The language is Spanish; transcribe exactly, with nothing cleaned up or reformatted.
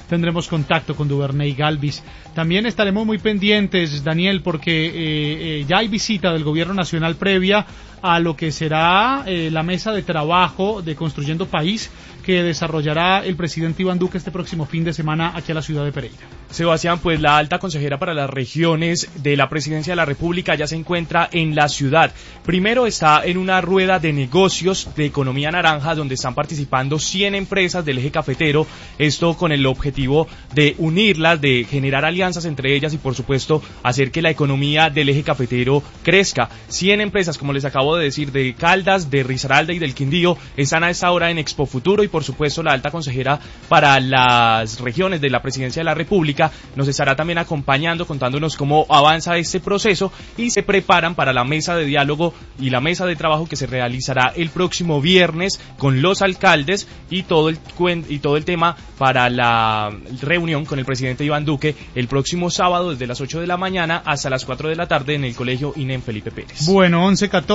tendremos contacto con Duvernay Galvis. También estaremos muy pendientes, Daniel, porque eh, eh, ya hay visita del Gobierno Nacional previa a lo que será eh, la mesa de trabajo de Construyendo País que desarrollará el presidente Iván Duque este próximo fin de semana aquí a la ciudad de Pereira. Sebastián, pues la alta consejera para las regiones de la Presidencia de la República ya se encuentra en la ciudad. Primero está en una rueda de negocios de economía naranja donde están participando cien empresas del eje cafetero, esto con el objetivo de unirlas, de generar alianzas entre ellas y por supuesto hacer que la economía del eje cafetero crezca. cien empresas, como les acabo de decir, de Caldas, de Risaralda y del Quindío están a esta hora en Expo Futuro y por supuesto la alta consejera para las regiones de la Presidencia de la República nos estará también acompañando, contándonos cómo avanza este proceso y se preparan para la mesa de diálogo y la mesa de trabajo que se realizará el próximo viernes con los alcaldes y todo el y todo el tema para la reunión con el presidente Iván Duque el próximo sábado desde las ocho de la mañana hasta las cuatro de la tarde en el colegio INEM Felipe Pérez. Bueno, once catorce